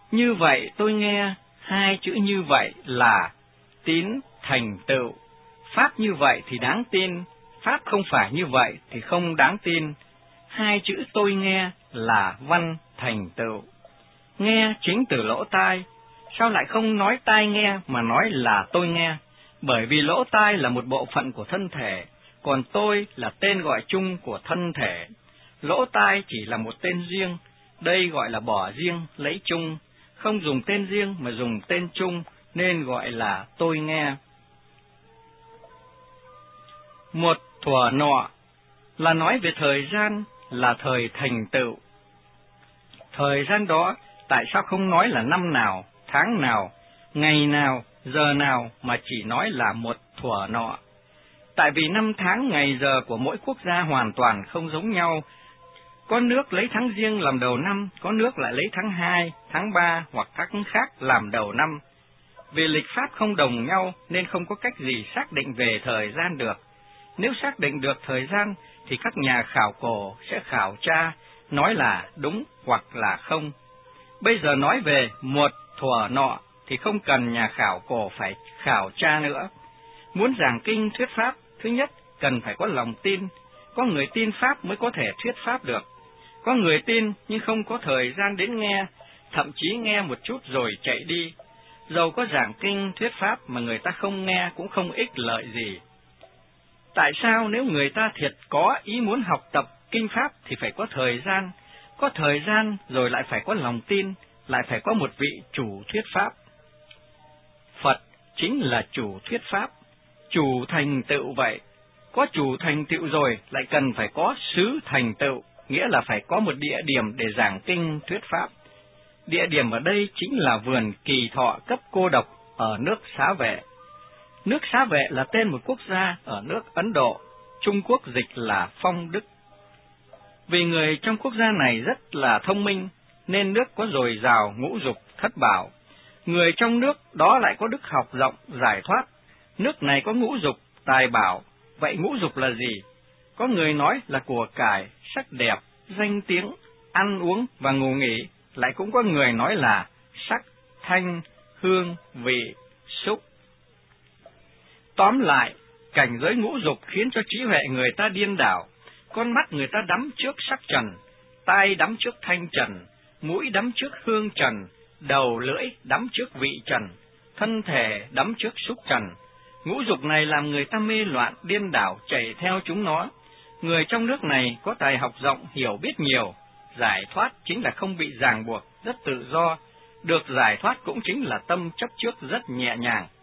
Như vậy tôi nghe, hai chữ như vậy là tín thành tựu. Pháp như vậy thì đáng tin, pháp không phải như vậy thì không đáng tin. Hai chữ tôi nghe là văn thành tựu. Nghe chính từ lỗ tai, sao lại không nói tai nghe mà nói là tôi nghe? Bởi vì lỗ tai là một bộ phận của thân thể, còn tôi là tên gọi chung của thân thể. Lỗ tai chỉ là một tên riêng, đây gọi là bỏ riêng lấy chung, không dùng tên riêng mà dùng tên chung nên gọi là tôi nghe. Một thuở nọ là nói về thời gian, là thời thành tựu. Thời gian đó tại sao không nói là năm nào, tháng nào, ngày nào, giờ nào mà chỉ nói là một thuở nọ? Tại vì năm tháng ngày giờ của mỗi quốc gia hoàn toàn không giống nhau. Có nước lấy tháng giêng làm đầu năm, có nước lại lấy tháng 2, tháng 3 hoặc tháng khác làm đầu năm. Vì lịch pháp không đồng nhau nên không có cách gì xác định về thời gian được. Nếu xác định được thời gian thì các nhà khảo cổ sẽ khảo tra, nói là đúng hoặc là không. Bây giờ nói về một thuở nọ thì không cần nhà khảo cổ phải khảo tra nữa. Muốn giảng kinh thuyết pháp, thứ nhất cần phải có lòng tin. Có người tin pháp mới có thể thuyết pháp được. Có người tin nhưng không có thời gian đến nghe, thậm chí nghe một chút rồi chạy đi. Dầu có giảng kinh thuyết pháp mà người ta không nghe cũng không ích lợi gì. Tại sao nếu người ta thiệt có ý muốn học tập kinh pháp thì phải có thời gian rồi lại phải có lòng tin, lại phải có một vị chủ thuyết pháp. Phật chính là chủ thuyết pháp, chủ thành tựu vậy. Có chủ thành tựu rồi lại cần phải có xứ thành tựu, nghĩa là phải có một địa điểm để giảng kinh thuyết pháp. Địa điểm ở đây chính là vườn Kỳ Thọ cấp cô độc ở nước Xá Vệ. Nước Xá Vệ là tên một quốc gia ở nước Ấn Độ, Trung Quốc dịch là Phong Đức. Vì người trong quốc gia này rất là thông minh, nên nước có dồi dào ngũ dục thất bảo. Người trong nước đó lại có đức học rộng giải thoát. Nước này có ngũ dục tài bảo. Vậy ngũ dục là gì? Có người nói là của cải, sắc đẹp, danh tiếng, ăn uống và ngủ nghỉ. Lại cũng có người nói là sắc, thanh, hương, vị, xúc. Tóm lại, cảnh giới ngũ dục khiến cho trí huệ người ta điên đảo. Con mắt người ta đắm trước sắc trần, tai đắm trước thanh trần, mũi đắm trước hương trần, đầu lưỡi đắm trước vị trần, thân thể đắm trước xúc trần. Ngũ dục này làm người ta mê loạn, điên đảo, chạy theo chúng nó. Người trong nước này có tài học rộng, hiểu biết nhiều. Giải thoát chính là không bị ràng buộc, rất tự do. Được giải thoát cũng chính là tâm chấp trước rất nhẹ nhàng.